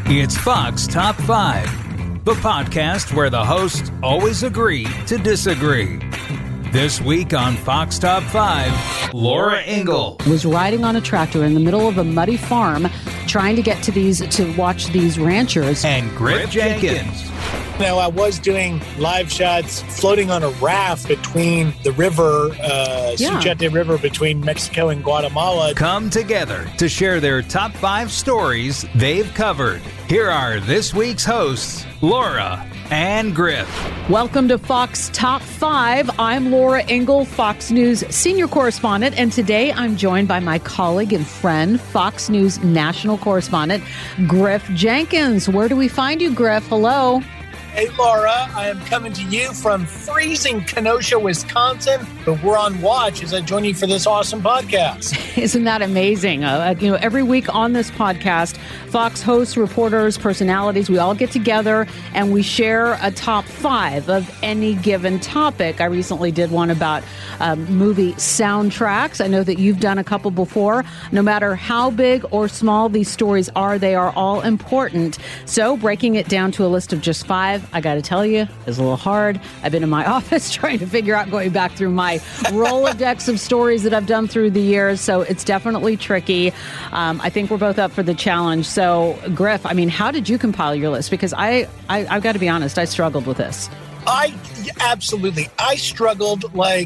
It's Fox Top 5, the podcast where the hosts always agree to disagree. This week on Fox Top 5, Laura Ingle was riding on a tractor in the middle of a muddy farm trying to get to watch these ranchers. And Griff Jenkins. You know, I was doing live shots floating on a raft between the river, Suchiate River, between Mexico and Guatemala. Come together to share their top 5 stories they've covered. Here are this week's hosts, Laura and Griff. Welcome to Fox Top 5. I'm Laura Ingle, Fox News senior correspondent, and today I'm joined by my colleague and friend, Fox News national correspondent, Griff Jenkins. Where do we find you, Griff? Hello. Hey, Laura, I am coming to you from freezing Kenosha, Wisconsin, but we're on watch as I join you for this awesome podcast. Isn't that amazing? Every week on this podcast, Fox hosts, reporters, personalities, we all get together and we share a top 5 of any given topic. I recently did one about movie soundtracks. I know that you've done a couple before. No matter how big or small these stories are, they are all important. So breaking it down to a list of just 5, I got to tell you, is a little hard. I've been in my office trying to figure out, going back through my Rolodex of stories that I've done through the years. So it's definitely tricky. I think we're both up for the challenge. So Griff, I mean, how did you compile your list? Because I've got to be honest, I struggled with this. Absolutely. I struggled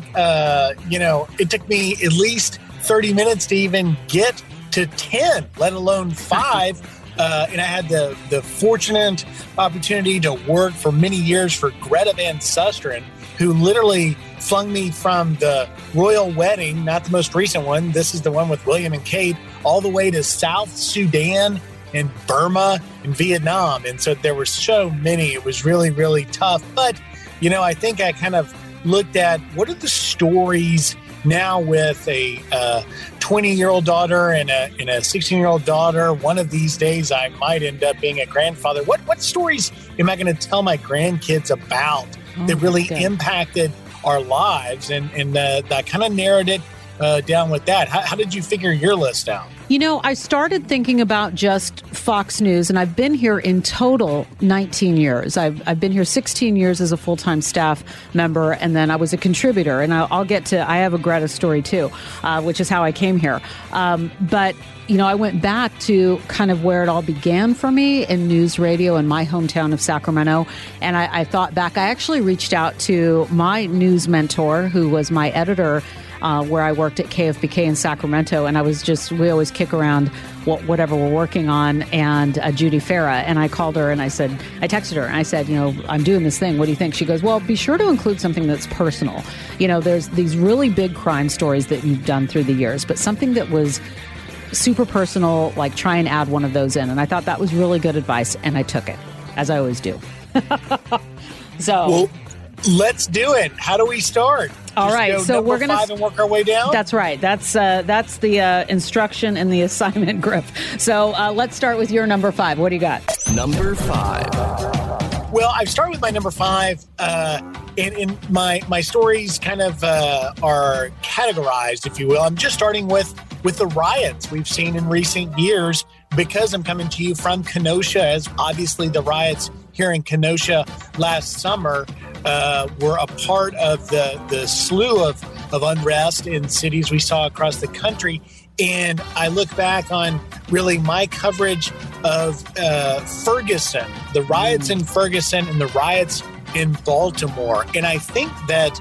it took me at least 30 minutes to even get to 10, let alone 5. And I had the fortunate opportunity to work for many years for Greta Van Susteren, who literally flung me from the royal wedding, not the most recent one. This is the one with William and Kate, all the way to South Sudan and Burma and Vietnam. And so there were so many. It was really, really tough. But, I think I kind of looked at what are the stories now with a 20-year-old daughter and a 16-year-old daughter. One of these days, I might end up being a grandfather. What stories am I going to tell my grandkids about that really impacted our lives? And I kind of narrowed it down with that. How did you figure your list out? I started thinking about just Fox News, and I've been here in total 19 years. I've been here 16 years as a full-time staff member, and then I was a contributor. And I'll get to, I have a Greta story too, which is how I came here. But I went back to kind of where it all began for me in news radio in my hometown of Sacramento. And I thought back, I actually reached out to my news mentor, who was my editor where I worked at KFBK in Sacramento. And we always kick around whatever we're working on, and Judy Farah. And I called her and I texted her and I said, I'm doing this thing. What do you think? She goes, well, be sure to include something that's personal. There's these really big crime stories that you've done through the years, but something that was super personal, like try and add one of those in. And I thought that was really good advice, and I took it, as I always do. Well, let's do it. How do we start? All right, so we're going to work our way down. That's right. That's the instruction and the assignment, Griff. So let's start with your number 5. What do you got? Number 5. Well, I've started with my number 5, and my stories kind of are categorized, if you will. I'm just starting with the riots we've seen in recent years, because I'm coming to you from Kenosha, as obviously the riots here in Kenosha last summer were a part of the slew of unrest in cities we saw across the country. And I look back on really my coverage of Ferguson, the riots in Ferguson and the riots in Baltimore. And I think that,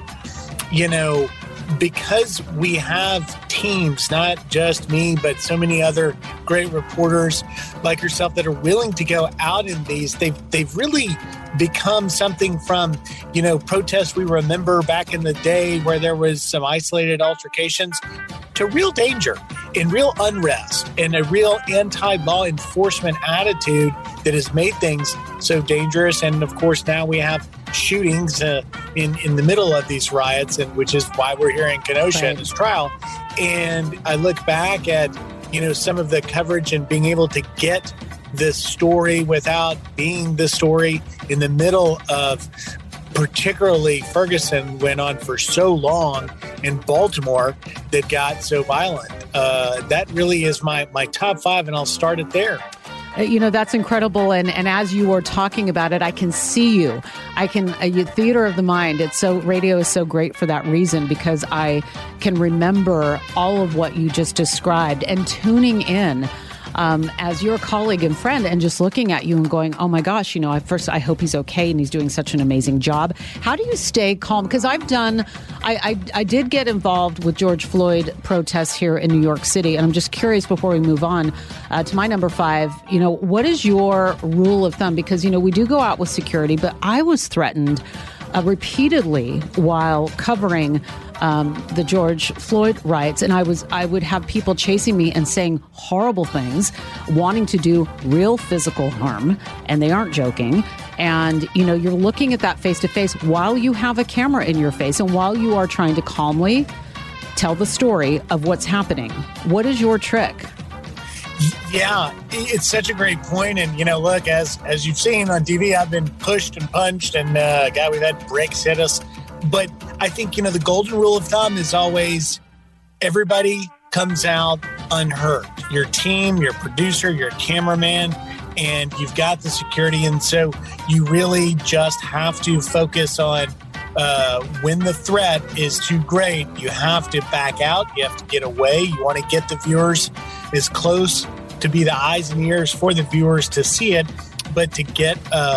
because we have teams, not just me, but so many other great reporters like yourself that are willing to go out in these, they've really become something from, protests we remember back in the day where there was some isolated altercations, to real danger and real unrest and a real anti-law enforcement attitude that has made things so dangerous. And of course, now we have shootings in the middle of these riots, and which is why we're here in Kenosha in this trial. And I look back at, some of the coverage and being able to get this story without being the story in the middle of, particularly Ferguson went on for so long, in Baltimore that got so violent. That really is my top 5, and I'll start it there. That's incredible. And as you were talking about it, I can see you. Theater of the mind. Radio is so great for that reason, because I can remember all of what you just described and tuning in as your colleague and friend, and just looking at you and going, oh my gosh, I hope he's okay and he's doing such an amazing job. How do you stay calm? Because I did get involved with George Floyd protests here in New York City, and I'm just curious before we move on to my number 5, what is your rule of thumb? Because, we do go out with security, but I was threatened repeatedly while covering the George Floyd riots, and I would have people chasing me and saying horrible things, wanting to do real physical harm, and they aren't joking. And, you're looking at that face to face while you have a camera in your face and while you are trying to calmly tell the story of what's happening. What is your trick? Yeah, it's such a great point. And, look, as you've seen on TV, I've been pushed and punched, and we've had bricks hit us. But I think, the golden rule of thumb is always everybody comes out unhurt. Your team, your producer, your cameraman, and you've got the security. And so you really just have to focus on when the threat is too great, you have to back out. You have to get away. You want to get the viewers as close to be the eyes and ears for the viewers to see it, but to get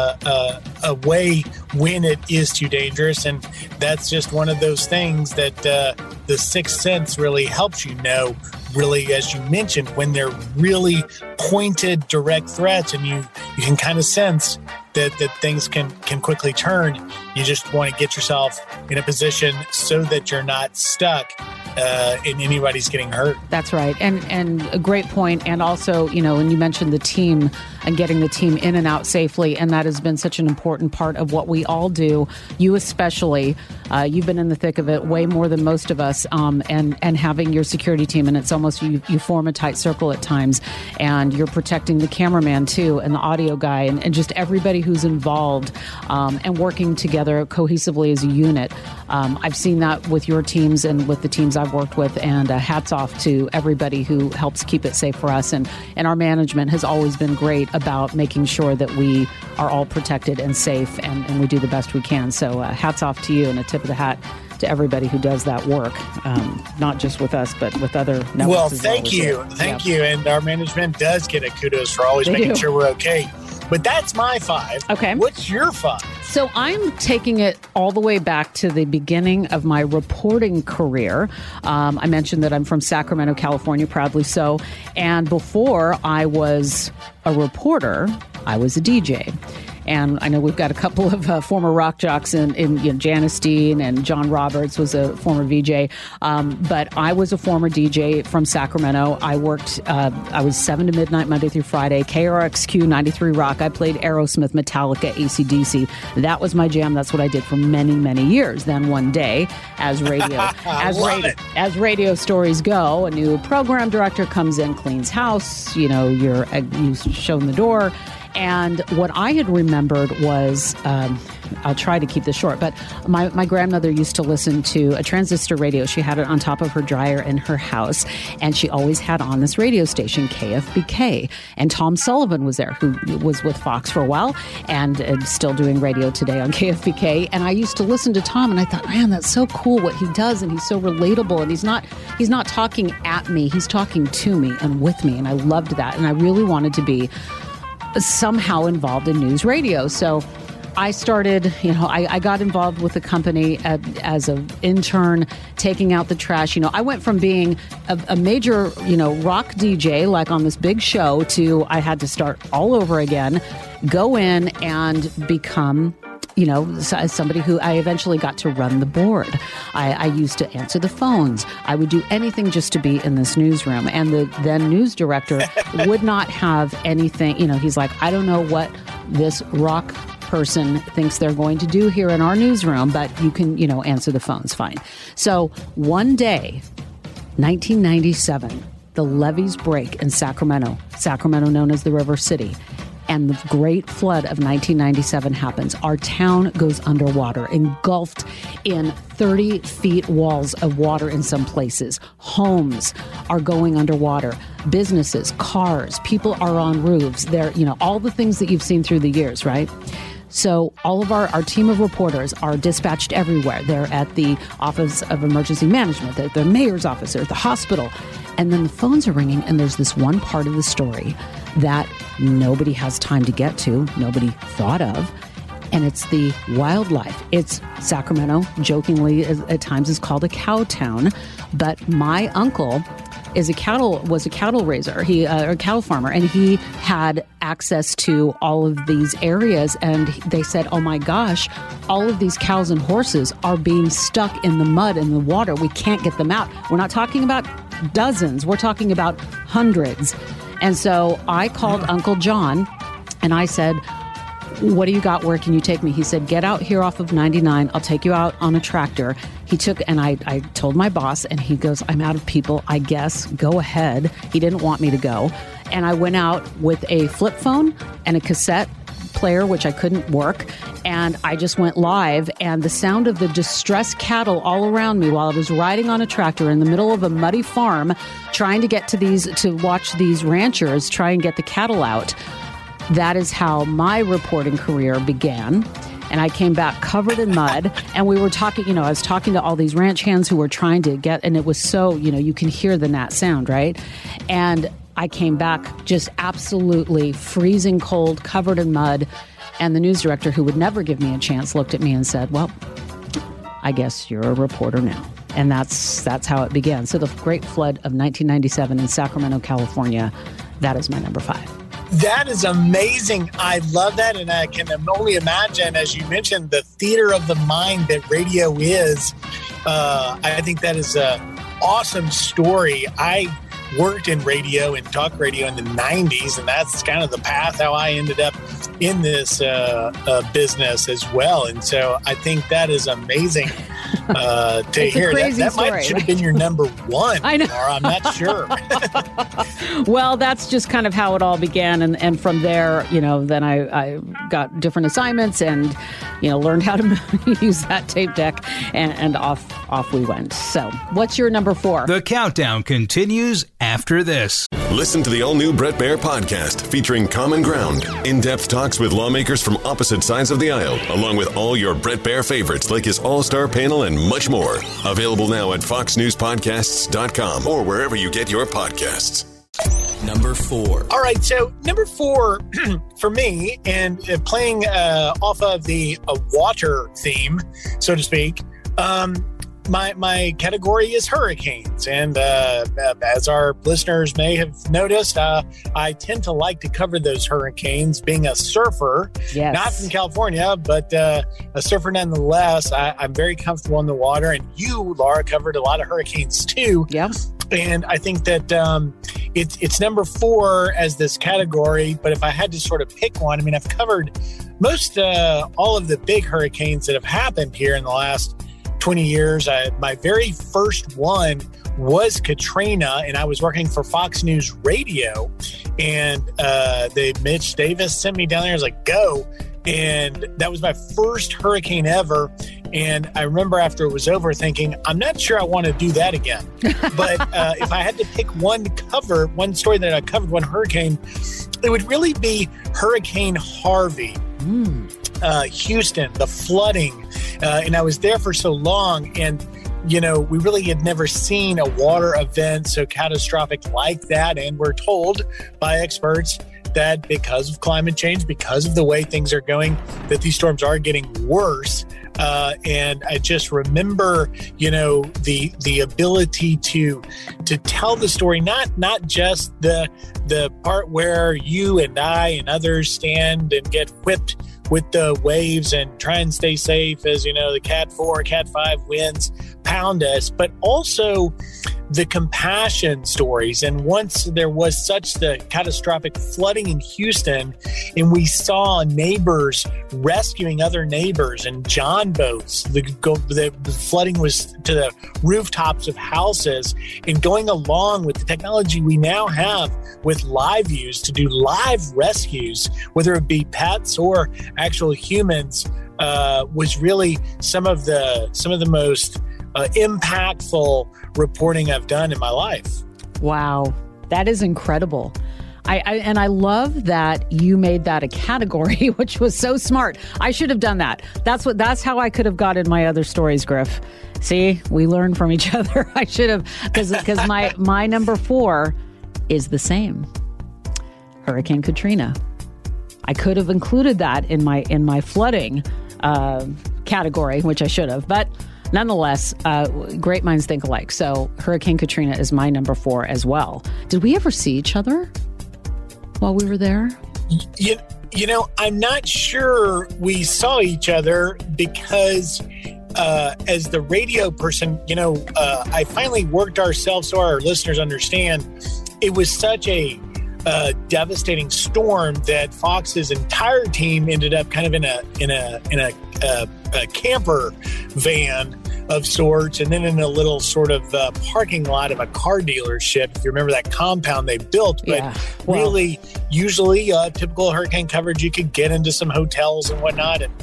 away when it is too dangerous. And that's just one of those things that the sixth sense really helps really, as you mentioned, when they're really pointed, direct threats, and you can kind of sense that things can quickly turn. You just want to get yourself in a position so that you're not stuck and anybody's getting hurt. That's right. And a great point. And also, when you mentioned the team and getting the team in and out safely, and that has been such an important part of what we all do, you especially, you've been in the thick of it way more than most of us, and having your security team, and it's almost you form a tight circle at times, and you're protecting the cameraman too, and the audio guy, and just everybody who's involved, and working together cohesively as a unit. I've seen that with your teams and with the teams I've worked with, and hats off to everybody who helps keep it safe for us. And our management has always been great about making sure that we are all protected and safe, and we do the best we can. So hats off to you, and a tip of the hat to everybody who does that work, not just with us, but with other networks. Well, thank you. And our management does get a kudos for always making sure we're okay. But that's my 5. Okay. What's your 5? So I'm taking it all the way back to the beginning of my reporting career. I mentioned that I'm from Sacramento, California, proudly so. And before I was a reporter, I was a DJ. And I know we've got a couple of former rock jocks in Janice Dean, and John Roberts was a former VJ. But I was a former DJ from Sacramento. I worked, I was 7 to midnight, Monday through Friday, KRXQ 93 Rock. I played Aerosmith, Metallica, AC/DC. That was my jam. That's what I did for many, many years. Then one day, as radio stories go, a new program director comes in, cleans house, you're shown the door. And what I had remembered was, I'll try to keep this short, but my grandmother used to listen to a transistor radio. She had it on top of her dryer in her house, and she always had on this radio station, KFBK. And Tom Sullivan was there, who was with Fox for a while and still doing radio today on KFBK. And I used to listen to Tom, and I thought, man, that's so cool what he does, and he's so relatable, and he's not talking at me, he's talking to me and with me, and I loved that. And I really wanted to be somehow involved in news radio. So I started, I got involved with the company as an intern, taking out the trash. I went from being a major, rock DJ, like on this big show, to I had to start all over again, go in and become as somebody who I eventually got to run the board. I used to answer the phones. I would do anything just to be in this newsroom. And the then news director would not have anything. He's like, I don't know what this rock person thinks they're going to do here in our newsroom, but you can, answer the phones fine. So one day, 1997, the levees break in Sacramento, known as the River City. and the great flood of 1997 happens. Our town goes underwater, engulfed in 30 feet walls of water in some places. Homes are going underwater. Businesses, cars, people are on roofs. They're, all the things that you've seen through the years, right? So all of our team of reporters are dispatched everywhere. They're at the Office of Emergency Management, the mayor's office, they're at the hospital. And then the phones are ringing, and there's this one part of the story that nobody has time to get to, nobody thought of, and it's the wildlife. It's Sacramento, jokingly at times is called a cow town, but my uncle was a cattle raiser, a cattle farmer, and he had access to all of these areas. And they said, oh my gosh, all of these cows and horses are being stuck in the mud and the water. We can't get them out. We're not talking about dozens. We're talking about hundreds. And so I called Uncle John and I said, what do you got? Where can you take me? He said, get out here off of 99. I'll take you out on a tractor. He took, and I told my boss, and he goes, I'm out of people, I guess. Go ahead. He didn't want me to go. And I went out with a flip phone and a cassette player, which I couldn't work. And I just went live, and the sound of the distressed cattle all around me while I was riding on a tractor in the middle of a muddy farm, trying to get to watch these ranchers try and get the cattle out. That is how my reporting career began. And I came back covered in mud, and we were talking, I was talking to all these ranch hands who were trying to get, and it was so, you can hear the gnat sound, right? And I came back just absolutely freezing cold, covered in mud. And the news director, who would never give me a chance, looked at me and said, well, I guess you're a reporter now. And that's how it began. So the Great Flood of 1997 in Sacramento, California, that is my number 5. That is amazing. I love that. And I can only imagine, as you mentioned, the theater of the mind that radio is. I think that is an awesome story. I worked in radio and talk radio in the 90s, and that's kind of the path how I ended up in this business as well. And so I think that is amazing to hear. That story, might should have been your number 1. I know. Laura, I'm not sure. Well, that's just kind of how it all began. And from there, then I got different assignments and, learned how to use that tape deck, and off we went. So what's your number 4? The countdown continues after this. Listen to the all-new Bret Baier podcast featuring Common Ground, in-depth talks with lawmakers from opposite sides of the aisle, along with all your Bret Baier favorites like his all-star panel and much more. Available now at foxnewspodcasts.com or wherever you get your podcasts. Number 4. All right, so number 4 for me, and playing off of the water theme, so to speak, my category is hurricanes. And as our listeners may have noticed, I tend to like to cover those hurricanes. Being a surfer, yes. Not from California, but a surfer nonetheless, I'm very comfortable in the water. And you, Laura, covered a lot of hurricanes too. Yep. And I think that it's number 4 as this category. But if I had to sort of pick one, I've covered most all of the big hurricanes that have happened here in the last 20 years. My very first one was Katrina, and I was working for Fox News Radio, and Mitch Davis sent me down there. I was like, go. And that was my first hurricane ever. And I remember after it was over thinking, I'm not sure I want to do that again. But if I had to pick one story that I covered, one hurricane, it would really be Hurricane Harvey. Houston, the flooding. And I was there for so long, and we really had never seen a water event so catastrophic like that. And we're told by experts that because of climate change, because of the way things are going, that these storms are getting worse. And I just remember, the ability to tell the story, not just the part where you and I and others stand and get whipped with the waves and try and stay safe as, the Cat 4, Cat 5 winds pound us, but also the compassion stories. And once there was such the catastrophic flooding in Houston, and we saw neighbors rescuing other neighbors and John boats, the flooding was to the rooftops of houses, and going along with the technology we now have with live views to do live rescues, whether it be pets or actual humans, was really some of the most impactful reporting I've done in my life. Wow, that is incredible. I love that you made that a category, which was so smart. I should have done that. That's how I could have gotten my other stories, Griff. See, we learn from each other. I should have, because my number 4 is the same. Hurricane Katrina. I could have included that in my flooding category, which I should have, but nonetheless, great minds think alike. So Hurricane Katrina is my number 4 as well. Did we ever see each other while we were there? You know, I'm not sure we saw each other because as the radio person, I finally worked ourselves so our listeners understand. It was such a devastating storm that Fox's entire team ended up kind of in a camper van of sorts, and then in a little sort of parking lot of a car dealership. If you remember that compound they built, but really, usually typical hurricane coverage, you could get into some hotels and whatnot, and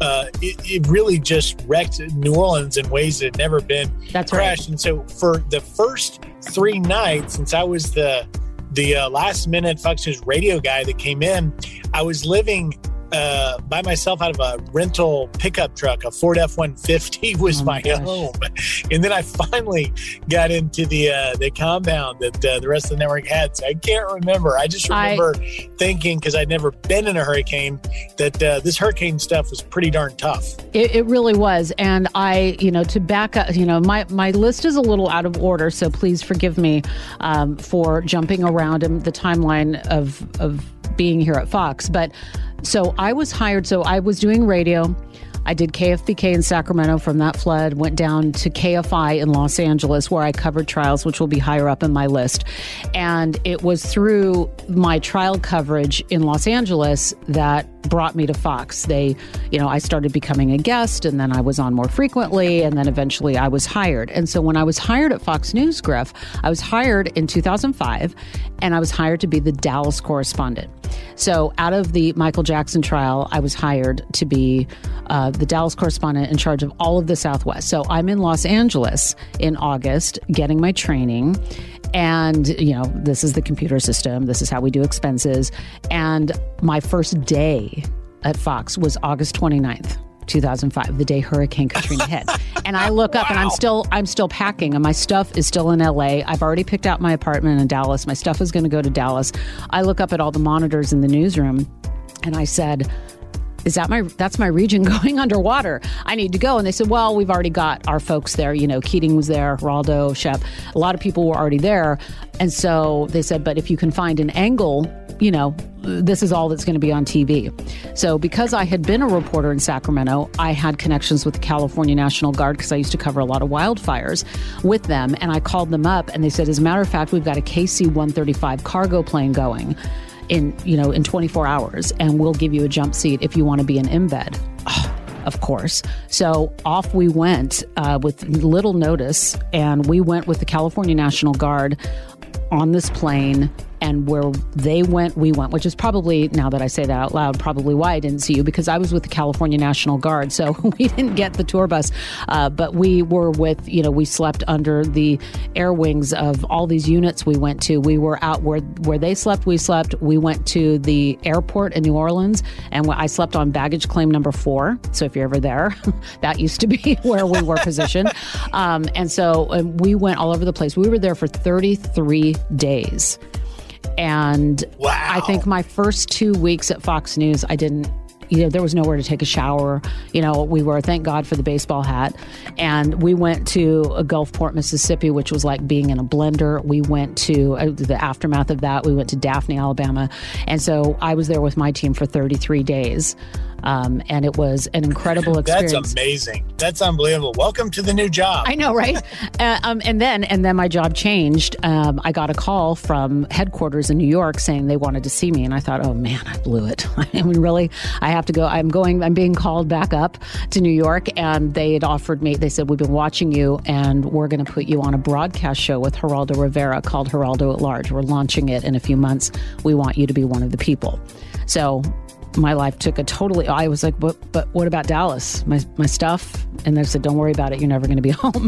it really just wrecked New Orleans in ways that had never been crashed. Right. And so for the first 3 nights, since I was the last minute Fox News radio guy that came in, I was living by myself out of a rental pickup truck. A Ford F-150 was my home. And then I finally got into the compound that the rest of the network had. So I can't remember. I just remember thinking, because I'd never been in a hurricane, that this hurricane stuff was pretty darn tough. It really was. And to back up, my list is a little out of order, so please forgive me for jumping around in the timeline of being here at Fox. But so I was hired. So I was doing radio. I did KFBK in Sacramento from that flood, went down to KFI in Los Angeles, where I covered trials, which will be higher up in my list. And it was through my trial coverage in Los Angeles that brought me to Fox. I started becoming a guest, and then I was on more frequently, and then eventually I was hired. And so when I was hired at Fox News, Griff, I was hired in 2005, and I was hired to be the Dallas correspondent. So out of the Michael Jackson trial, I was hired to be the Dallas correspondent in charge of all of the Southwest. So I'm in Los Angeles in August getting my training. And, this is the computer system. This is how we do expenses. And my first day at Fox was August 29th. 2005, the day Hurricane Katrina hit. And I look up and I'm still packing, and my stuff is still in LA. I've already picked out my apartment in Dallas. My stuff is going to go to Dallas. I look up at all the monitors in the newsroom and I said, that's my region going underwater. I need to go. And they said, well, we've already got our folks there. Keating was there, Geraldo, Shep. A lot of people were already there. And so they said, but if you can find an angle, this is all that's going to be on TV. So because I had been a reporter in Sacramento, I had connections with the California National Guard because I used to cover a lot of wildfires with them. And I called them up and they said, as a matter of fact, we've got a KC-135 cargo plane going in 24 hours, and we'll give you a jump seat if you want to be an embed. Oh, of course. So off we went with little notice, and we went with the California National Guard on this plane, and where they went, we went, which is probably, now that I say that out loud, probably why I didn't see you, because I was with the California National Guard, so we didn't get the tour bus, but we were with, we slept under the air wings of all these units we went to. We were out where they slept, we slept. We went to the airport in New Orleans, and I slept on baggage claim number 4, so if you're ever there, that used to be where we were positioned, and we went all over the place. We were there for 33 days. And wow. I think my first 2 weeks at Fox News, I didn't, there was nowhere to take a shower. We were, thank God for the baseball hat. And we went to Gulfport, Mississippi, which was like being in a blender. We went to the aftermath of that. We went to Daphne, Alabama. And so I was there with my team for 33 days. And it was an incredible experience. That's amazing. That's unbelievable. Welcome to the new job. I know, right? And then my job changed. I got a call from headquarters in New York saying they wanted to see me. And I thought, oh man, I blew it. I mean, really, I have to go. I'm being called back up to New York, and they had offered me, they said, we've been watching you and we're going to put you on a broadcast show with Geraldo Rivera called Geraldo at Large. We're launching it in a few months. We want you to be one of the people. So my life took a totally, I was like, but what about Dallas? My stuff? And they said, don't worry about it. You're never going to be home.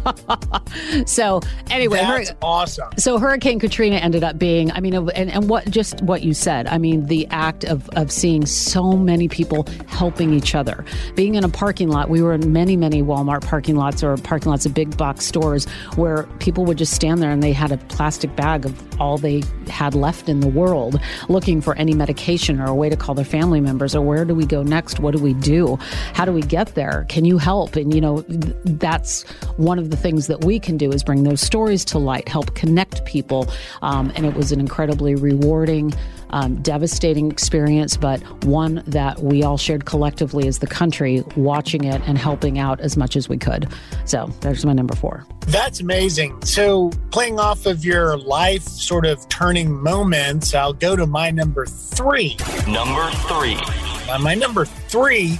So anyway. That's awesome. So Hurricane Katrina ended up being, I mean, and what you said, I mean, the act of seeing so many people helping each other. Being in a parking lot, we were in many, many Walmart parking lots or parking lots of big box stores where people would just stand there and they had a plastic bag of all they had left in the world, looking for any medication or a way to call their family members, or where do we go next? What do we do? How do we get there? Can you help? And, that's one of the things that we can do is bring those stories to light, help connect people. And it was an incredibly rewarding, devastating experience, but one that we all shared collectively as the country, watching it and helping out as much as we could. So there's my number 4. That's amazing. So playing off of your life sort of turning moments, I'll go to my number 3. Number 3. My number 3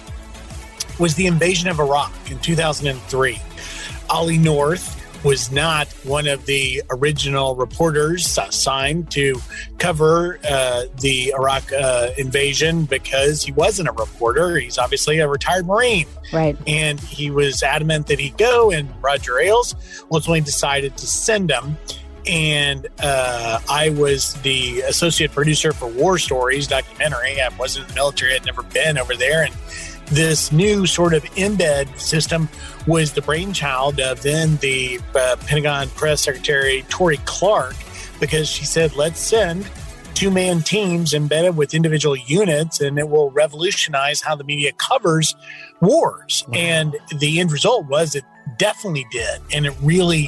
was the invasion of Iraq in 2003. Ollie North was not one of the original reporters assigned to cover the Iraq invasion because he wasn't a reporter. He's obviously a retired Marine. Right. And he was adamant that he'd go, and Roger Ailes ultimately decided to send him. And I was the associate producer for War Stories documentary. I wasn't in the military. I'd never been over there. And this new sort of embed system was the brainchild of then the Pentagon Press Secretary Tory Clark, because she said, let's send 2-man teams embedded with individual units, and it will revolutionize how the media covers wars. Wow. And the end result was it definitely did. And it really,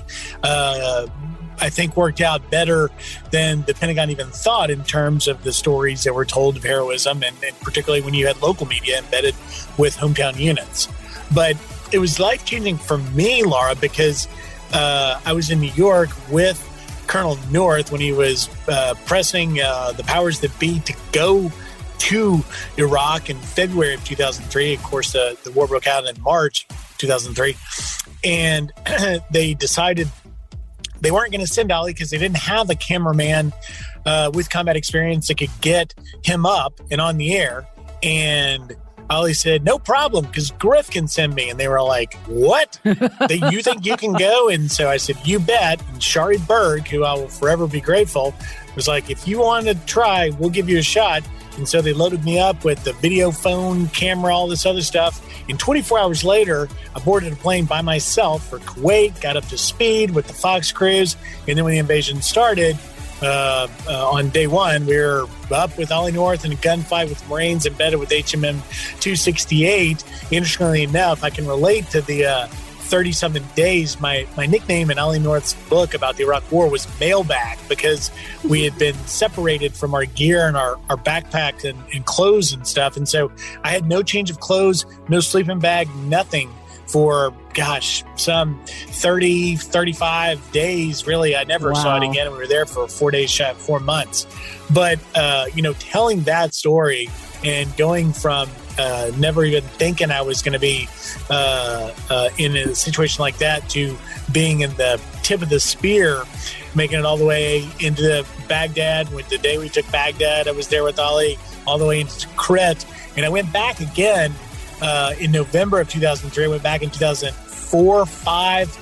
I think, worked out better than the Pentagon even thought in terms of the stories that were told of heroism, and particularly when you had local media embedded with hometown units. But it was life-changing for me, Laura, because I was in New York with Colonel North when he was pressing the powers that be to go to Iraq in February of 2003. Of course, the war broke out in March 2003. And they decided they weren't going to send Ollie because they didn't have a cameraman with combat experience that could get him up and on the air. And Ollie said, no problem, because Griff can send me. And they were like, what? You think you can go? And so I said, you bet. And Shari Berg, who I will forever be grateful, was like, if you want to try, we'll give you a shot. And so they loaded me up with the video, phone, camera, all this other stuff. And 24 hours later, I boarded a plane by myself for Kuwait, got up to speed with the Fox crews. And then when the invasion started, on day one, we were up with Ollie North in a gunfight with Marines embedded with HMM 268. Interestingly enough, I can relate to the 30-something days. My nickname in Ollie North's book about the Iraq War was Mailbag, because we had been separated from our gear and our backpacks and clothes and stuff. And so I had no change of clothes, no sleeping bag, nothing for, some 30, 35 days. Really, I never saw it again. We were there for 4 days, 4 months. But, telling that story and going from never even thinking I was going to be in a situation like that to being in the tip of the spear, making it all the way into Baghdad. With the day we took Baghdad, I was there with Ollie all the way into Tikrit. And I went back again in November of 2003. I went back in 2004, 5,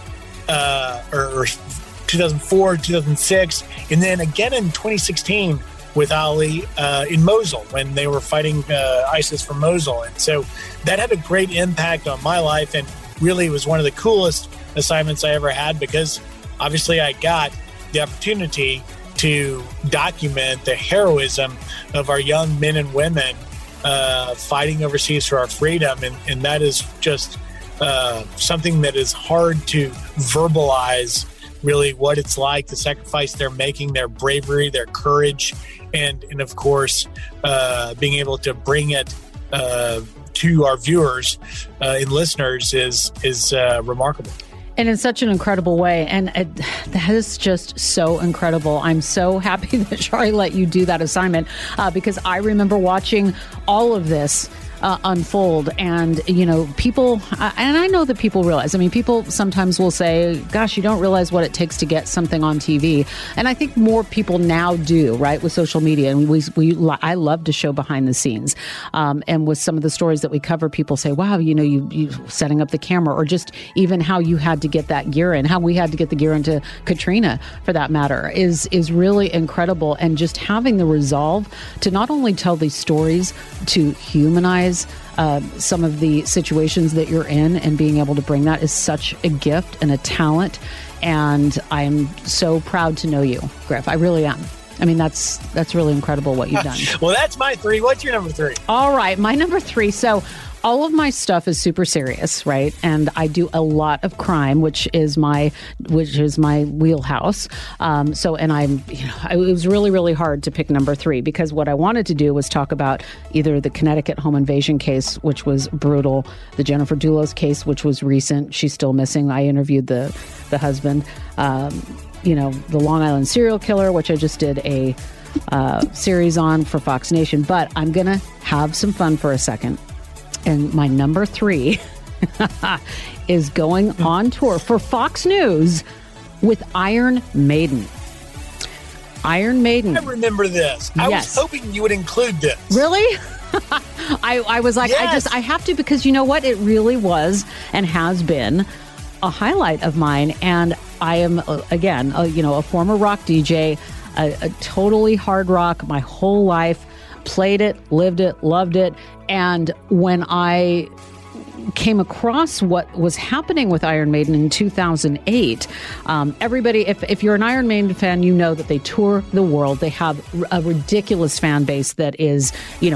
or 2004, 2006. And then again in 2016 with Ollie in Mosul when they were fighting ISIS from Mosul. And so that had a great impact on my life, and really was one of the coolest assignments I ever had, because obviously I got the opportunity to document the heroism of our young men and women fighting overseas for our freedom. And that is just something that is hard to verbalize, really, what it's like, the sacrifice they're making, their bravery, their courage, and of course, being able to bring it to our viewers and listeners is remarkable. And in such an incredible way. And that is just so incredible. I'm so happy that Shari let you do that assignment because I remember watching all of this unfold. And, people, and I know that people realize, people sometimes will say, gosh, you don't realize what it takes to get something on TV. And I think more people now do, right, with social media. And I love to show behind the scenes. And with some of the stories that we cover, people say, wow, you setting up the camera, or just even how you had to get that gear in, how we had to get the gear into Katrina, for that matter, is really incredible. And just having the resolve to not only tell these stories, to humanize some of the situations that you're in, and being able to bring that is such a gift and a talent. And I'm so proud to know you, Griff. I really am. That's really incredible what you've done. Well, that's my 3. What's your number 3? All right, my number 3. So all of my stuff is super serious, right? And I do a lot of crime, which is my wheelhouse. It was really, really hard to pick number 3, because what I wanted to do was talk about either the Connecticut home invasion case, which was brutal, the Jennifer Dulos case, which was recent. She's still missing. I interviewed the husband. The Long Island serial killer, which I just did a series on for Fox Nation. But I'm going to have some fun for a second. And my number 3 is going on tour for Fox News with Iron Maiden. Iron Maiden. I remember this. I was hoping you would include this. Really? I was like, yes. I have to, because you know what? It really was and has been a highlight of mine. And I am, again, a former rock DJ, a totally hard rock my whole life. Played it, lived it, loved it. And when I came across what was happening with Iron Maiden in 2008, everybody, if you're an Iron Maiden fan, you know that they tour the world. They have a ridiculous fan base that is,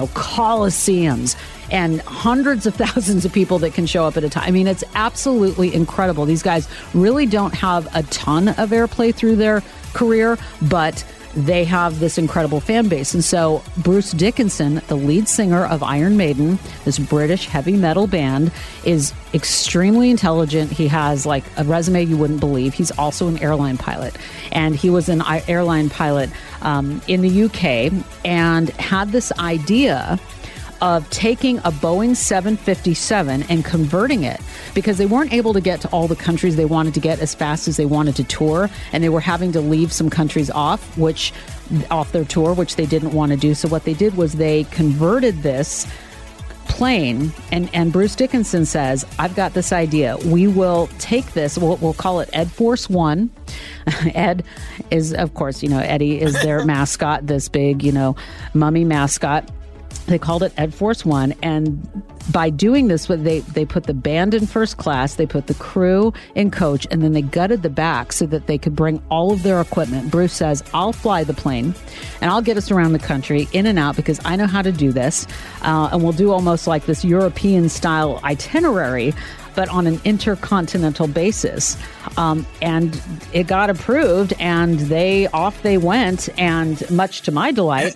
coliseums and hundreds of thousands of people that can show up at a time. It's absolutely incredible. These guys really don't have a ton of airplay through their career, but they have this incredible fan base. And so Bruce Dickinson, the lead singer of Iron Maiden, this British heavy metal band, is extremely intelligent. He has a resume you wouldn't believe. He's also an airline pilot. And he was an airline pilot in the UK and had this idea of taking a Boeing 757 and converting it, because they weren't able to get to all the countries they wanted to get as fast as they wanted to tour, and they were having to leave some countries off their tour, which they didn't want to do. So what they did was they converted this plane, and Bruce Dickinson says, I've got this idea. We will take this, we'll call it Ed Force One. Ed is, of course, Eddie is their mascot, this big, mummy mascot. They called it Ed Force One, and by doing this, they put the band in first class, they put the crew in coach, and then they gutted the back so that they could bring all of their equipment. Bruce says, I'll fly the plane, and I'll get us around the country, in and out, because I know how to do this, and we'll do almost like this European-style itinerary, but on an intercontinental basis. And it got approved, and they went. And much to my delight,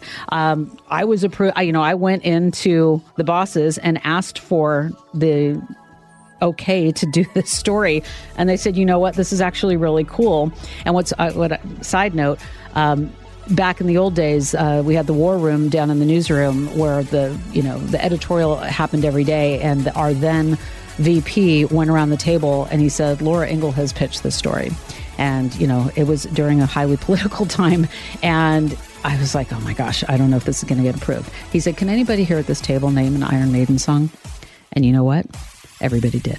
I was approved. I went into the bosses and asked for the okay to do this story, and they said, you know what, this is actually really cool. And side note. Back in the old days, we had the war room down in the newsroom where the editorial happened every day, and our then VP went around the table and he said, Laura Ingle has pitched this story. And, it was during a highly political time. And I was like, oh my gosh, I don't know if this is going to get approved. He said, can anybody here at this table name an Iron Maiden song? And you know what? Everybody did.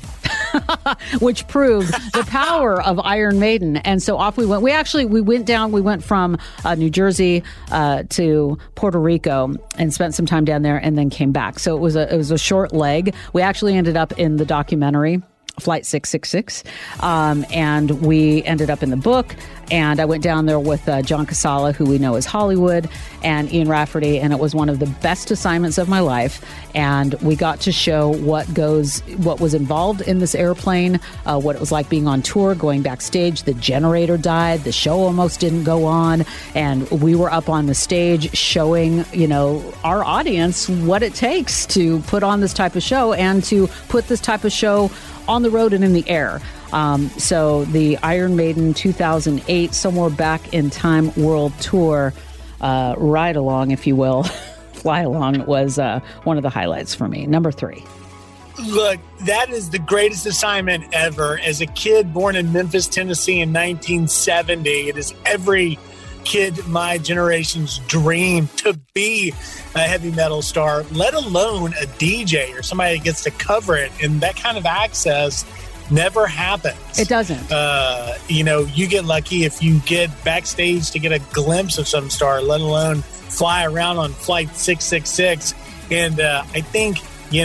Which proved the power of Iron Maiden. And so off we went. We went from New Jersey to Puerto Rico and spent some time down there, and then came back. So it was a short leg. We actually ended up in the documentary Flight 666. And we ended up in the book. And I went down there with John Casala, who we know as Hollywood, and Ian Rafferty, and it was one of the best assignments of my life. And we got to show what was involved in this airplane, what it was like being on tour, going backstage. The generator died, the show almost didn't go on, and we were up on the stage showing, our audience what it takes to put on this type of show and to put this type of show on the road and in the air. So the Iron Maiden 2008 Somewhere Back in Time World Tour ride along, if you will, fly along, was one of the highlights for me. Number 3. Look, that is the greatest assignment ever. As a kid born in Memphis, Tennessee in 1970, it is every kid my generation's dream to be a heavy metal star, let alone a DJ or somebody that gets to cover it. And that kind of access never happens. It doesn't. You get lucky if you get backstage to get a glimpse of some star, let alone fly around on Flight 666. And I think,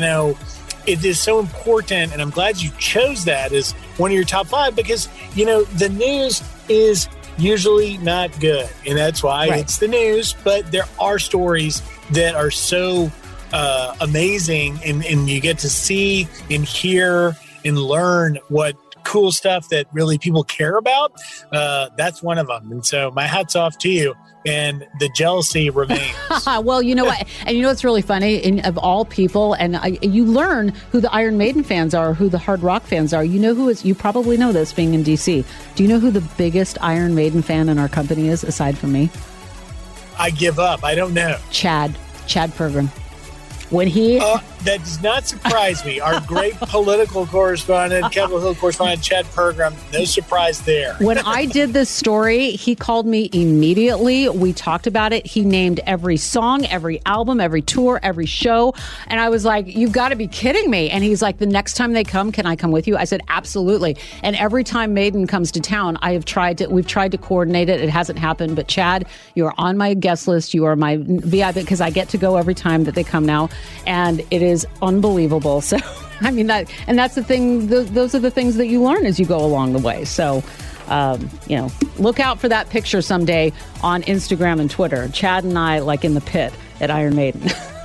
it is so important, and I'm glad you chose that as one of your top 5, because, the news is usually not good, and that's why It's the news. But there are stories that are so amazing, and you get to see and hear and learn what cool stuff that really people care about. That's one of them. And so my hat's off to you, and the jealousy remains. Well, you know what? And you know what's really funny? Of all people, and you learn who the Iron Maiden fans are, who the hard rock fans are. You know who is, you probably know this being in DC. Do you know who the biggest Iron Maiden fan in our company is, aside from me? I give up. I don't know. Chad Pergram. When he... that does not surprise me. Our great political correspondent, Capitol Hill correspondent, Chad Pergram, no surprise there. When I did this story, he called me immediately. We talked about it. He named every song, every album, every tour, every show. And I was like, you've got to be kidding me. And he's like, the next time they come, can I come with you? I said, absolutely. And every time Maiden comes to town, we've tried to coordinate it. It hasn't happened. But Chad, you are on my guest list. You are my VIP, because I get to go every time that they come now. And it is unbelievable. So, I mean, that's the thing. Those are the things that you learn as you go along the way. So, look out for that picture someday on Instagram and Twitter. Chad and I, like in the pit at Iron Maiden.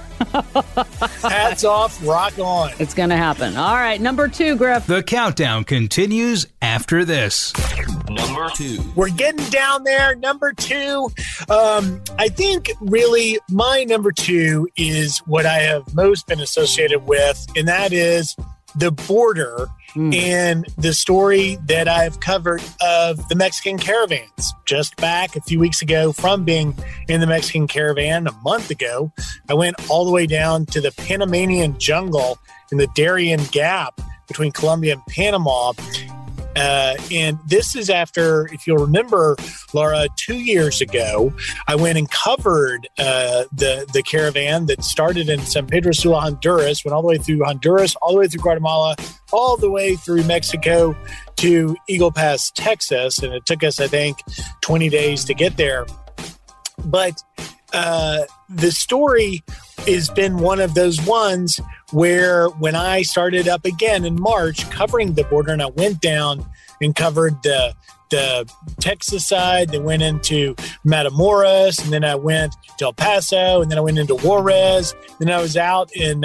Hats off, rock on. It's going to happen. All right, number 2, Griff. The countdown continues after this. Number 2. We're getting down there. Number 2. I think really my number 2 is what I have most been associated with, and that is the border and the story that I've covered of the Mexican caravans. Just back a few weeks ago from being in the Mexican caravan a month ago, I went all the way down to the Panamanian jungle in the Darien Gap between Colombia and Panama. And this is after, if you'll remember, Laura, 2 years ago, I went and covered the caravan that started in San Pedro Sula, Honduras, went all the way through Honduras, all the way through Guatemala, all the way through Mexico to Eagle Pass, Texas. And it took us, I think, 20 days to get there. But the story has been one of those ones where when I started up again in March covering the border, and I went down and covered the Texas side, then went into Matamoros, and then I went to El Paso, and then I went into Juarez, then I was out in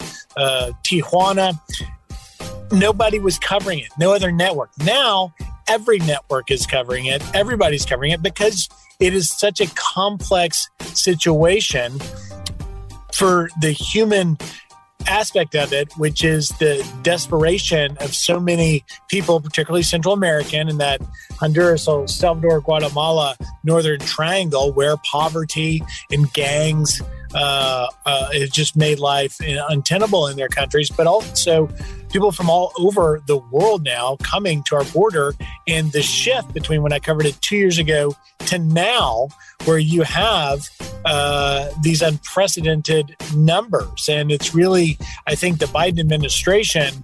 Tijuana. Nobody was covering it. No other network. Now, every network is covering it. Everybody's covering it because it is such a complex situation for the human aspect of it, which is the desperation of so many people, particularly Central American, in that Honduras, El Salvador, Guatemala, Northern Triangle, where poverty and gangs has just made life untenable in their countries, but also people from all over the world now coming to our border. And the shift between when I covered it 2 years ago to now, where you have these unprecedented numbers. And it's really, I think the Biden administration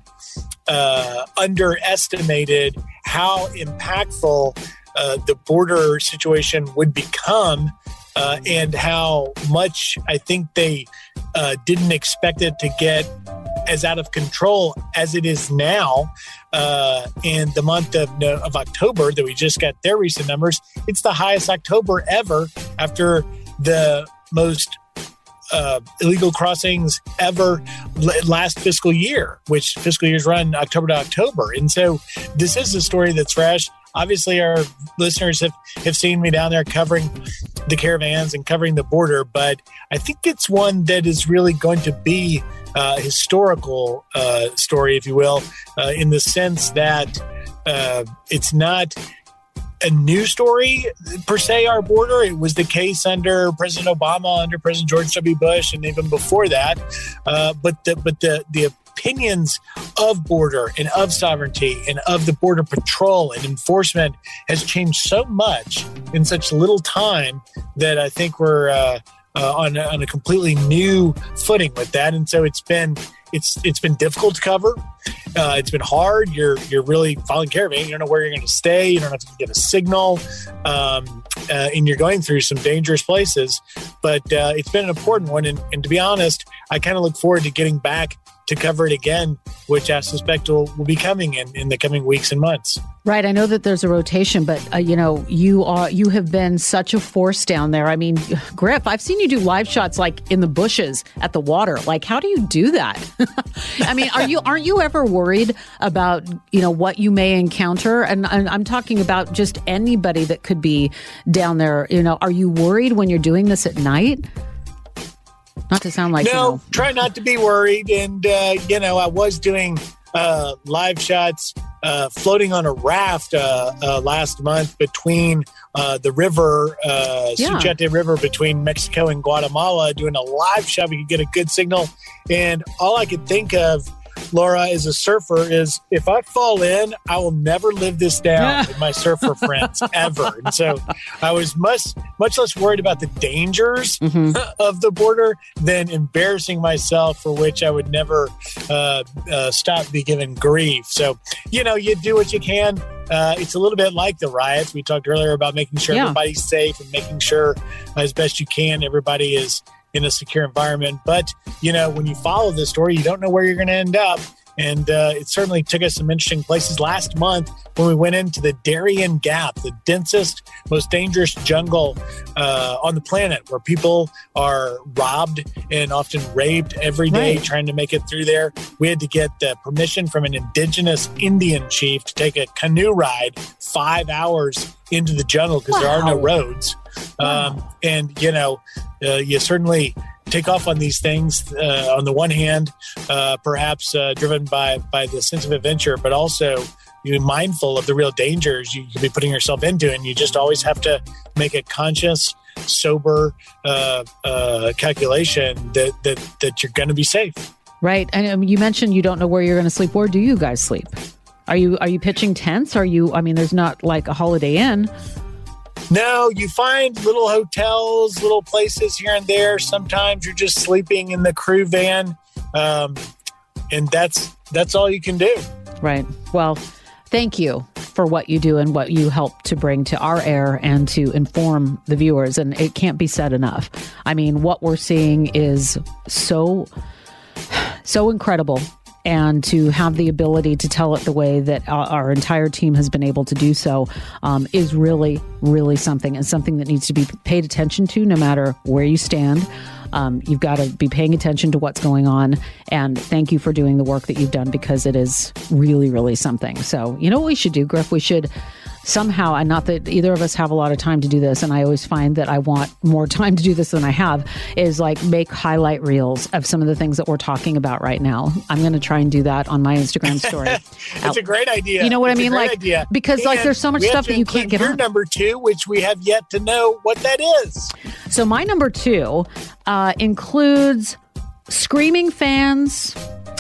underestimated how impactful the border situation would become, and how much I think they didn't expect it to get as out of control as it is now in the month of October that we just got their recent numbers. It's the highest October ever after the most illegal crossings ever last fiscal year, which fiscal years run October to October. And so this is a story that's fresh. Obviously, our listeners have seen me down there covering the caravans and covering the border, but I think it's one that is really going to be a historical story, if you will, in the sense that it's not a new story per se, our border. It was the case under President Obama, under President George W. Bush, and even before that. But the opinions of border and of sovereignty and of the border patrol and enforcement has changed so much in such little time that I think we're on a completely new footing with that. And so it's been difficult to cover. It's been hard. You're really following caravan. You don't know where you're going to stay. You don't know if you can get a signal. And you're going through some dangerous places. But it's been an important one. And to be honest, I kind of look forward to getting back to cover it again, which I suspect will be coming in the coming weeks and months. Right. I know that there's a rotation, but you have been such a force down there. I mean, Griff, I've seen you do live shots like in the bushes at the water. Like, how do you do that? I mean, aren't you ever worried about, what you may encounter? And I'm talking about just anybody that could be down there. Are you worried when you're doing this at night? Not to sound like try not to be worried. And I was doing live shots floating on a raft last month between the river, Suchiate River, between Mexico and Guatemala, doing a live shot. We could get a good signal. And all I could think of, Laura, as a surfer, is if I fall in, I will never live this down with my surfer friends ever. And so I was much less worried about the dangers of the border than embarrassing myself, for which I would never stop be given grief. So, you do what you can. It's a little bit like the riots. We talked earlier about making sure everybody's safe and making sure as best you can everybody is in a secure environment. But, when you follow this story, you don't know where you're going to end up. And it certainly took us some interesting places. Last month, when we went into the Darien Gap, the densest, most dangerous jungle on the planet, where people are robbed and often raped every day trying to make it through there. We had to get permission from an indigenous Indian chief to take a canoe ride 5 hours into the jungle because there are no roads. And, you certainly take off on these things on the one hand, perhaps driven by the sense of adventure, but also you're mindful of the real dangers you could be putting yourself into. And you just always have to make a conscious, sober calculation that you're going to be safe. Right. And you mentioned you don't know where you're going to sleep. Where do you guys sleep? Are you pitching tents? There's not like a Holiday Inn. No, you find little hotels, little places here and there. Sometimes you're just sleeping in the crew van. And that's all you can do. Right. Well, thank you for what you do and what you help to bring to our air and to inform the viewers. And it can't be said enough. I mean, what we're seeing is so incredible. And to have the ability to tell it the way that our entire team has been able to do so is really, really something, and something that needs to be paid attention to no matter where you stand. You've got to be paying attention to what's going on. And thank you for doing the work that you've done, because it is really, really something. So, you know what we should do, Griff? We should somehow, and not that either of us have a lot of time to do this, and I always find that I want more time to do this than I have, is like make highlight reels of some of the things that we're talking about right now. I'm going to try and do that on my Instagram story. It's a great idea. You know what I mean? Because and there's so much stuff that you can't get on. Your number 2, which we have yet to know what that is. So my number 2 includes screaming fans,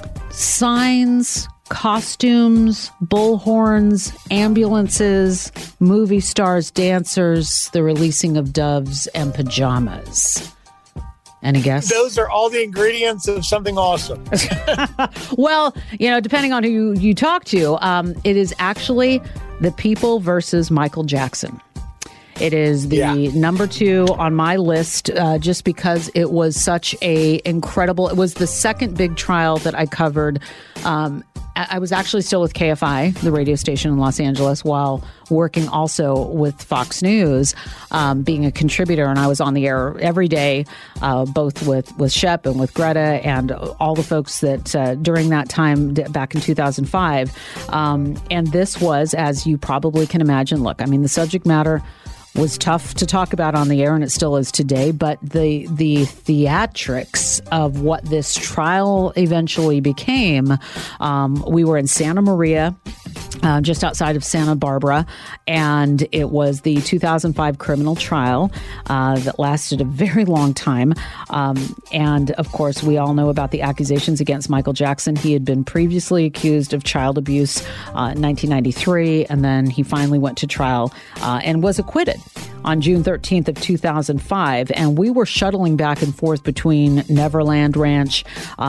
signs, costumes, bullhorns, ambulances, movie stars, dancers, the releasing of doves, and pajamas. Any guess? Those are all the ingredients of something awesome. Well, depending on who you talk to, it is actually the people versus Michael Jackson. It is the number 2 on my list, just because it was such a incredible. It was the second big trial that I covered. I was actually still with KFI, the radio station in Los Angeles, while working also with Fox News, being a contributor. And I was on the air every day, both with Shep and with Greta and all the folks that during that time back in 2005. And this was, as you probably can imagine, look, I mean, the subject matter was tough to talk about on the air, and it still is today. But the theatrics of what this trial eventually became, we were in Santa Maria, just outside of Santa Barbara, and it was the 2005 criminal trial that lasted a very long time. And of course, we all know about the accusations against Michael Jackson. He had been previously accused of child abuse in 1993, and then he finally went to trial and was acquitted on June 13th of 2005. And we were shuttling back and forth between Neverland Ranch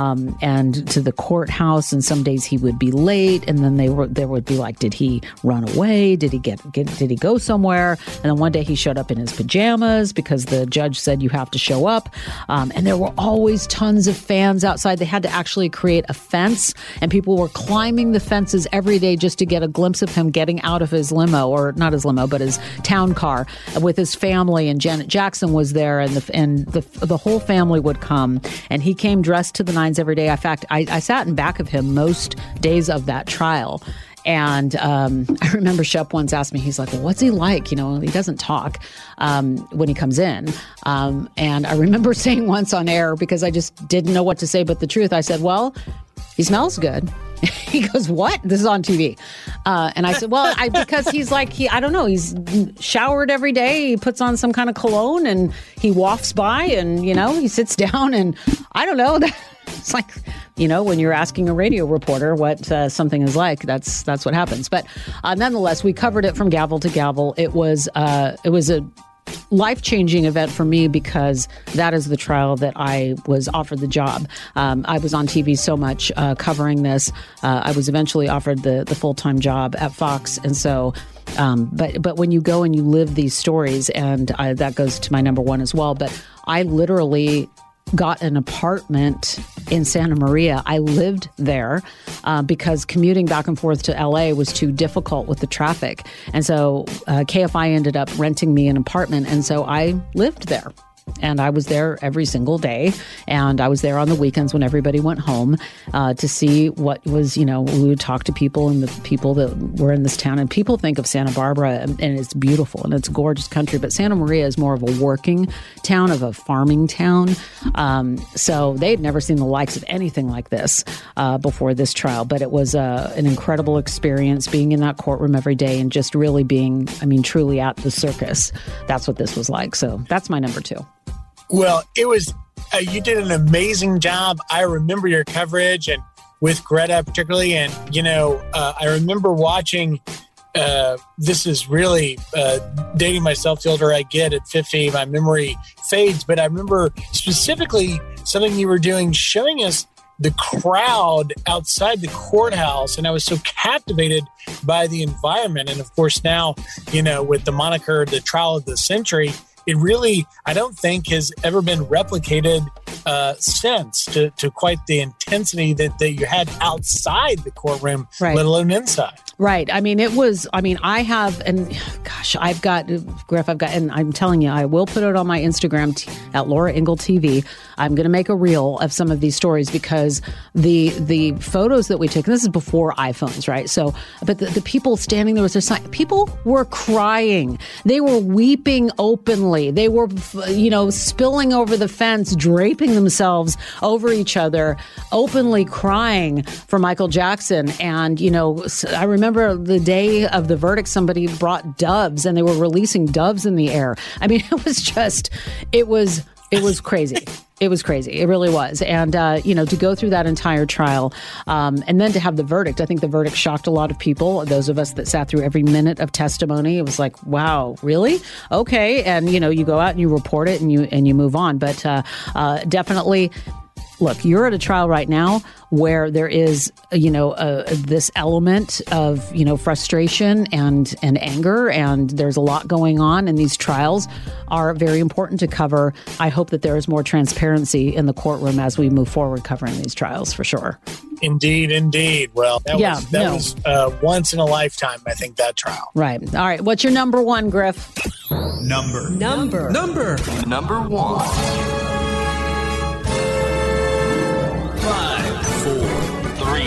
and to the courthouse. And some days he would be late. And then there would be like, did he run away? Did he did he go somewhere? And then one day he showed up in his pajamas because the judge said you have to show up. And there were always tons of fans outside. They had to actually create a fence, and people were climbing the fences every day just to get a glimpse of him getting out of his limo, or not his limo, but his town car, with his family. And Janet Jackson was there, and the whole family would come, and he came dressed to the nines every day. In fact, I sat in back of him most days of that trial. And I remember Shep once asked me, he's like, well, what's he like? You know, he doesn't talk when he comes in. And I remember saying once on air, because I just didn't know what to say but the truth, I said, well, he smells good. He goes, what? This is on TV. And I said, well, because he's like, I don't know, he's showered every day. He puts on some kind of cologne and he wafts by and, you know, he sits down and I don't know. It's like, you know, when you're asking a radio reporter what something is like, that's what happens. But nonetheless, we covered it from gavel to gavel. It was a life-changing event for me because that is the trial that I was offered the job. I was on TV so much covering this. I was eventually offered the full-time job at Fox. And so, but when you go and you live these stories, and that goes to my number 1 as well, but I literally got an apartment in Santa Maria. I lived there because commuting back and forth to LA was too difficult with the traffic. And so KFI ended up renting me an apartment. And so I lived there. And I was there every single day. And I was there on the weekends when everybody went home to see what was, you know, we would talk to people and the people that were in this town. And people think of Santa Barbara and it's beautiful and it's gorgeous country. But Santa Maria is more of a working town, of a farming town. So they had never seen the likes of anything like this before this trial. But it was an incredible experience being in that courtroom every day and just really being, I mean, truly at the circus. That's what this was like. So that's my number 2. Well, it was, you did an amazing job. I remember your coverage, and with Greta particularly. And, you know, I remember watching, this is really dating myself. The older I get at 50, my memory fades. But I remember specifically something you were doing, showing us the crowd outside the courthouse. And I was so captivated by the environment. And of course, now, you know, with the moniker, the trial of the century, it really, I don't think, has ever been replicated since to quite the intensity that you had outside the courtroom, right, let alone inside. Right. I mean, it was, I mean, I have, and gosh, Griff, and I'm telling you, I will put it on my Instagram at Laura Ingle TV. I'm going to make a reel of some of these stories because the photos that we took, and this is before iPhones, right? So, but the people standing there was a sign. People were crying. They were weeping openly. They were, you know, spilling over the fence, draping themselves over each other, openly crying for Michael Jackson. And, you know, I remember the day of the verdict, somebody brought doves and they were releasing doves in the air. I mean, it was crazy. It was crazy. It really was. And, you know, to go through that entire trial and then to have the verdict, I think the verdict shocked a lot of people. Those of us that sat through every minute of testimony, it was like, wow, really? Okay. And, you know, you go out and you report it and you move on. But definitely look, you're at a trial right now where there is, this element of, frustration and anger, and there's a lot going on, and these trials are very important to cover. I hope that there is more transparency in the courtroom as we move forward covering these trials, for sure. Indeed. Well, that was once in a lifetime, I think, that trial. Right. All right. What's your number one, Griff? Number 1. 5, 4, 3.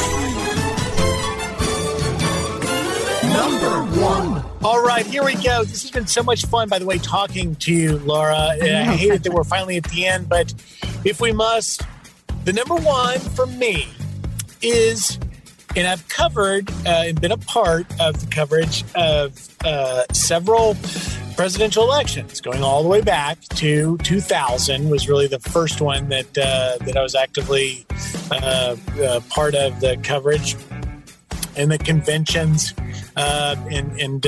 Number 1. All right, here we go. This has been so much fun, by the way, talking to you, Laura. I hate it that we're finally at the end, but if we must, the number 1 for me is, and I've covered and been a part of the coverage of several presidential elections, going all the way back to 2000 was really the first one that I was actively part of the coverage, and the conventions and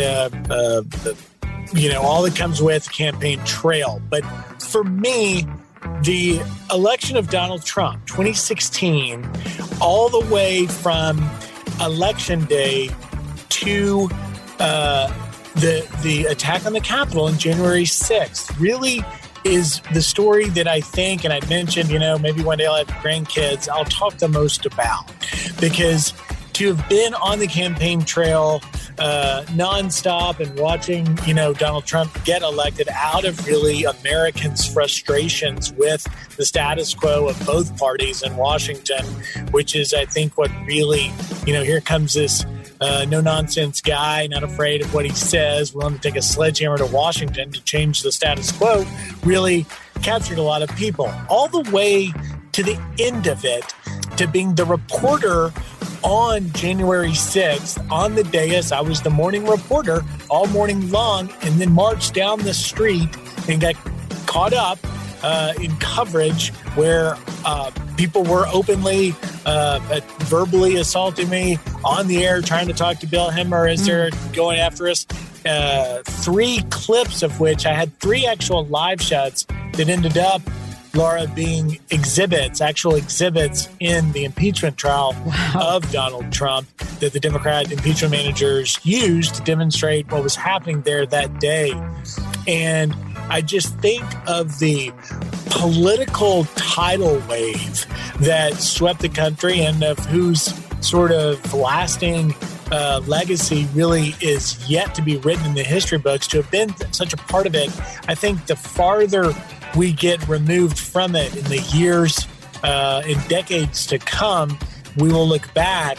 all that comes with campaign trail. But for me, the election of Donald Trump, 2016, all the way from Election Day to the attack on the Capitol on January 6th, really is the story that I think, and I mentioned, maybe one day I'll have grandkids, I'll talk the most about. Because to have been on the campaign trail nonstop and watching, Donald Trump get elected out of really Americans' frustrations with the status quo of both parties in Washington, which is, I think, what really, here comes this no-nonsense guy, not afraid of what he says, willing to take a sledgehammer to Washington to change the status quo, really captured a lot of people. All the way to the end of it, to being the reporter on January 6th, on the dais. I was the morning reporter all morning long, and then marched down the street and got caught up in coverage where people were openly verbally assaulting me on the air, trying to talk to Bill Hemmer as they're going after us. 3 clips of which I had 3 actual live shots that ended up, Laura, being actual exhibits in the impeachment trial of Donald Trump that the Democrat impeachment managers used to demonstrate what was happening there that day. And I just think of the political tidal wave that swept the country, and of whose sort of lasting legacy really is yet to be written in the history books. To have been such a part of it, I think the farther we get removed from it in the years and decades to come, we will look back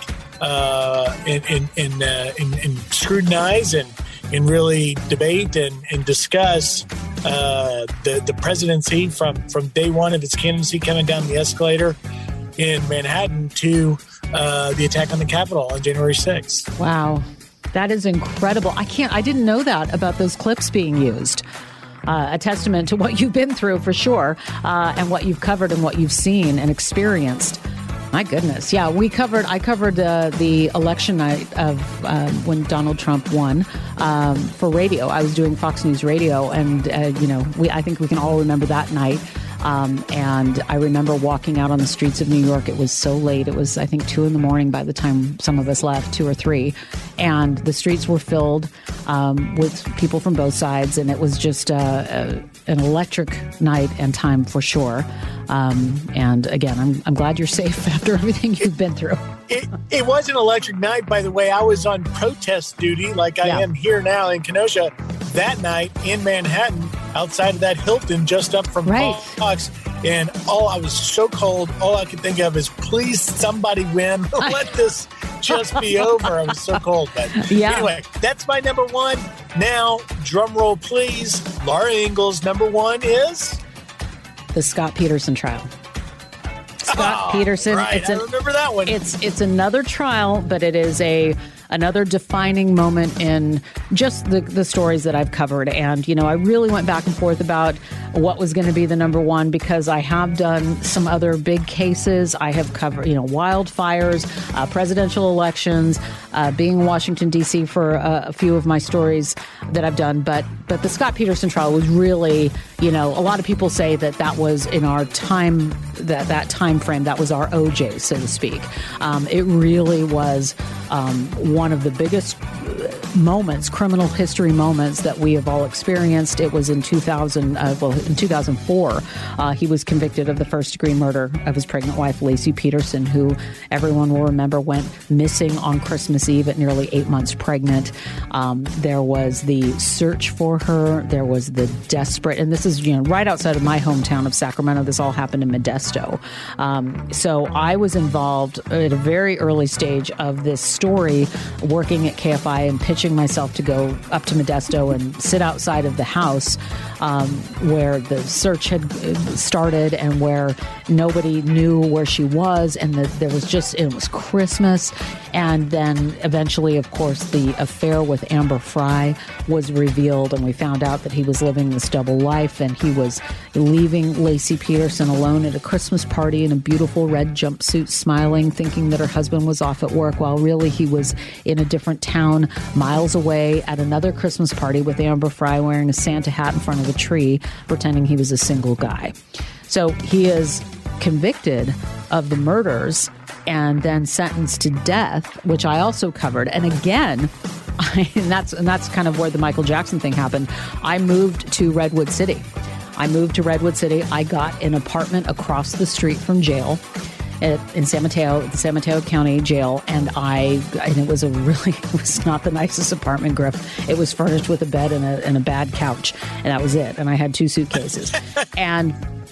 and scrutinize and really debate and discuss the presidency from day one of its candidacy, coming down the escalator in Manhattan to the attack on the Capitol on January 6th. Wow. That is incredible. I didn't know that about those clips being used. A testament to what you've been through, for sure, and what you've covered and what you've seen and experienced. My goodness. Yeah, I covered the election night of when Donald Trump won for radio. I was doing Fox News Radio, and, I think we can all remember that night. And I remember walking out on the streets of New York. It was so late. It was, I think, 2 a.m. by the time some of us left, 2 or 3. And the streets were filled with people from both sides. And it was just an electric night and time, for sure. And again, I'm glad you're safe after everything you've been through. It was an electric night, by the way. I was on protest duty like I am here now in Kenosha that night in Manhattan, outside of that Hilton just up from Fox. And I was so cold. All I could think of is, please, somebody win. Let this just be over. I was so cold. But anyway, that's my number 1. Now, drum roll, please. Laura Ingalls' number 1 is? The Scott Peterson trial. Scott Peterson. Right. I remember that one. It's another trial, but it is a another defining moment in just the stories that I've covered. And, I really went back and forth about what was going to be the number one, because I have done some other big cases. I have covered, wildfires, presidential elections, being in Washington, D.C. for a few of my stories that I've done. But the Scott Peterson trial was really, a lot of people say that was in our time, that time frame, that was our OJ, so to speak. It really was one of the biggest moments, criminal history moments that we have all experienced. It was in 2004, he was convicted of the first-degree murder of his pregnant wife, Laci Peterson, who everyone will remember went missing on Christmas Eve at nearly 8 months pregnant. There was the search for her. There was the desperate, and this is right outside of my hometown of Sacramento. This all happened in Modesto. So I was involved at a very early stage of this story, working at KFI and pitching myself to go up to Modesto and sit outside of the house where the search had started and where nobody knew where she was. And it was Christmas. And then eventually, of course, the affair with Amber Frey was revealed, and we found out that he was living this double life, and he was leaving Laci Peterson alone at a Christmas party in a beautiful red jumpsuit, smiling, thinking that her husband was off at work, while really he was in a different town miles away at another Christmas party with Amber Frey wearing a Santa hat in front of a tree, pretending he was a single guy. So he is convicted of the murders and then sentenced to death, which I also covered. And again, and that's kind of where the Michael Jackson thing happened. I moved to Redwood City. I got an apartment across the street from jail in San Mateo, the San Mateo County Jail, and it was not the nicest apartment, Griff. It was furnished with a bed and a bad couch, and that was it. And I had 2 suitcases. And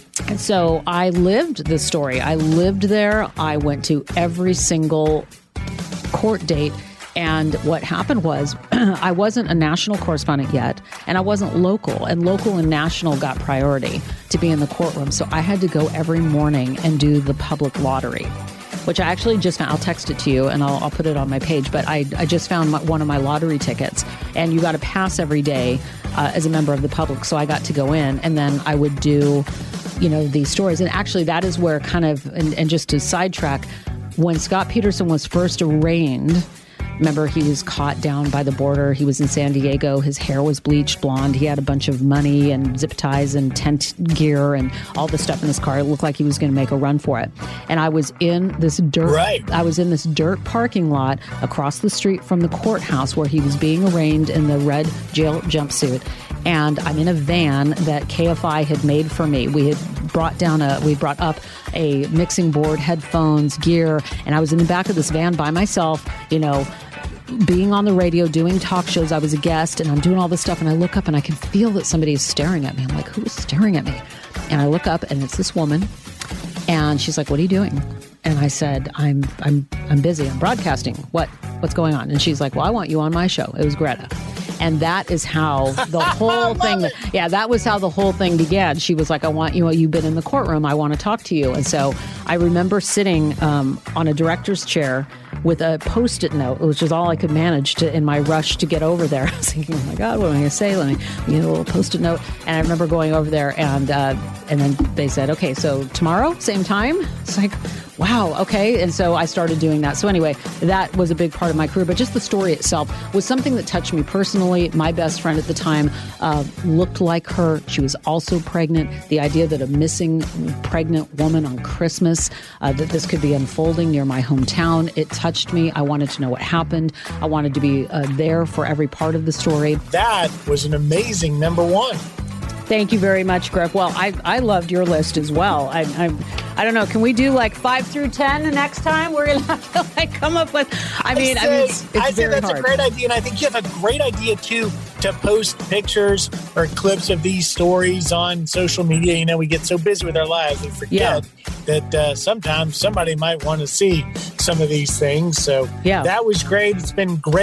so I lived this story. I lived there. I went to every single court date. And what happened was I wasn't a national correspondent yet, and I wasn't local. And local and national got priority to be in the courtroom. So I had to go every morning and do the public lottery, which I actually just found. I'll text it to you, and I'll put it on my page. But I just found one of my lottery tickets, and you got to pass every day as a member of the public. So I got to go in, and then I would do, these stories. And actually, that is where kind of, and just to sidetrack, when Scott Peterson was first arraigned, remember, he was caught down by the border. He was in San Diego. His hair was bleached blonde. He had a bunch of money and zip ties and tent gear and all this stuff in his car. It looked like he was going to make a run for it. And I was in this dirt. Right. I was in this dirt parking lot across the street from the courthouse where he was being arraigned in the red jail jumpsuit. And I'm in a van that KFI had made for me. We brought up a mixing board, headphones, gear, and I was in the back of this van by myself, being on the radio, doing talk shows. I was a guest, and I'm doing all this stuff, and I look up and I can feel that somebody is staring at me. I'm like, who is staring at me? And I look up, and it's this woman, and she's like, what are you doing? And I said, I'm busy. I'm broadcasting. What's going on? And she's like, well, I want you on my show. It was Greta. And that is how the whole thing, that was how the whole thing began. She was like, I want you, you've been in the courtroom. I want to talk to you. And so I remember sitting on a director's chair with a Post-it note, which is all I could manage in my rush to get over there. I was thinking, oh my God, what am I going to say? Let me get a little Post-it note. And I remember going over there, and then they said, okay, so tomorrow, same time? It's like, wow, okay. And so I started doing that. So anyway, that was a big part of my career. But just the story itself was something that touched me personally. My best friend at the time looked like her. She was also pregnant. The idea that a missing pregnant woman on Christmas, that this could be unfolding near my hometown, it touched me. I wanted to know what happened. I wanted to be there for every part of the story. That was an amazing number one. Thank you very much, Griff. Well, I loved your list as well. I don't know. Can we do like 5 through 10 the next time? We're going to have to come up with. I mean, it's very that's hard. A great idea, and I think you have a great idea too to post pictures or clips of these stories on social media. We get so busy with our lives we forget that sometimes somebody might want to see some of these things. So that was great. It's been great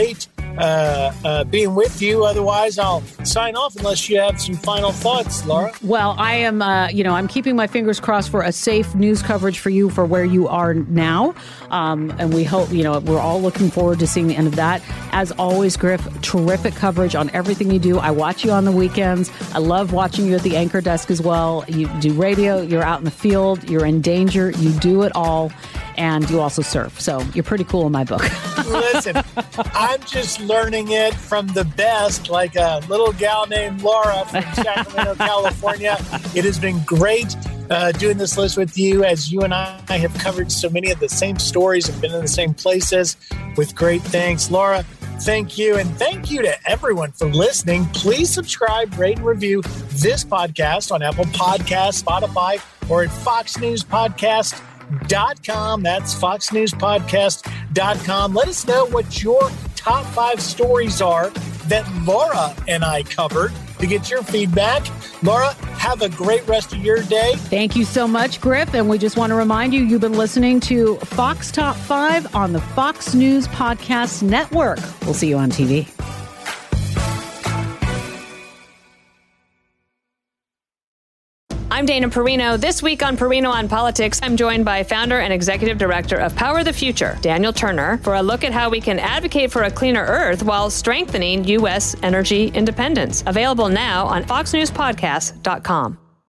being with you. Otherwise, I'll sign off unless you have some final thoughts, Laura. Well, I am, I'm keeping my fingers crossed for a safe news coverage for you for where you are now. And we hope, we're all looking forward to seeing the end of that. As always, Griff, terrific coverage on everything you do. I watch you on the weekends. I love watching you at the anchor desk as well. You do radio, you're out in the field, you're in danger, you do it all. And you also surf. So you're pretty cool in my book. Listen, I'm just learning it from the best, like a little gal named Laura from Sacramento, California. It has been great doing this list with you, as you and I have covered so many of the same stories and been in the same places with great things. Laura, thank you. And thank you to everyone for listening. Please subscribe, rate, and review this podcast on Apple Podcasts, Spotify, or at FoxNewsPodcast.com. That's FoxNewsPodcast.com. Let us know what your top 5 stories are that Laura and I covered to get your feedback. Laura, have a great rest of your day. Thank you so much, Griff. And we just want to remind you, you've been listening to Fox Top 5 on the Fox News Podcast Network. We'll see you on TV. I'm Dana Perino. This week on Perino on Politics, I'm joined by founder and executive director of Power the Future, Daniel Turner, for a look at how we can advocate for a cleaner Earth while strengthening U.S. energy independence. Available now on FoxNewsPodcast.com.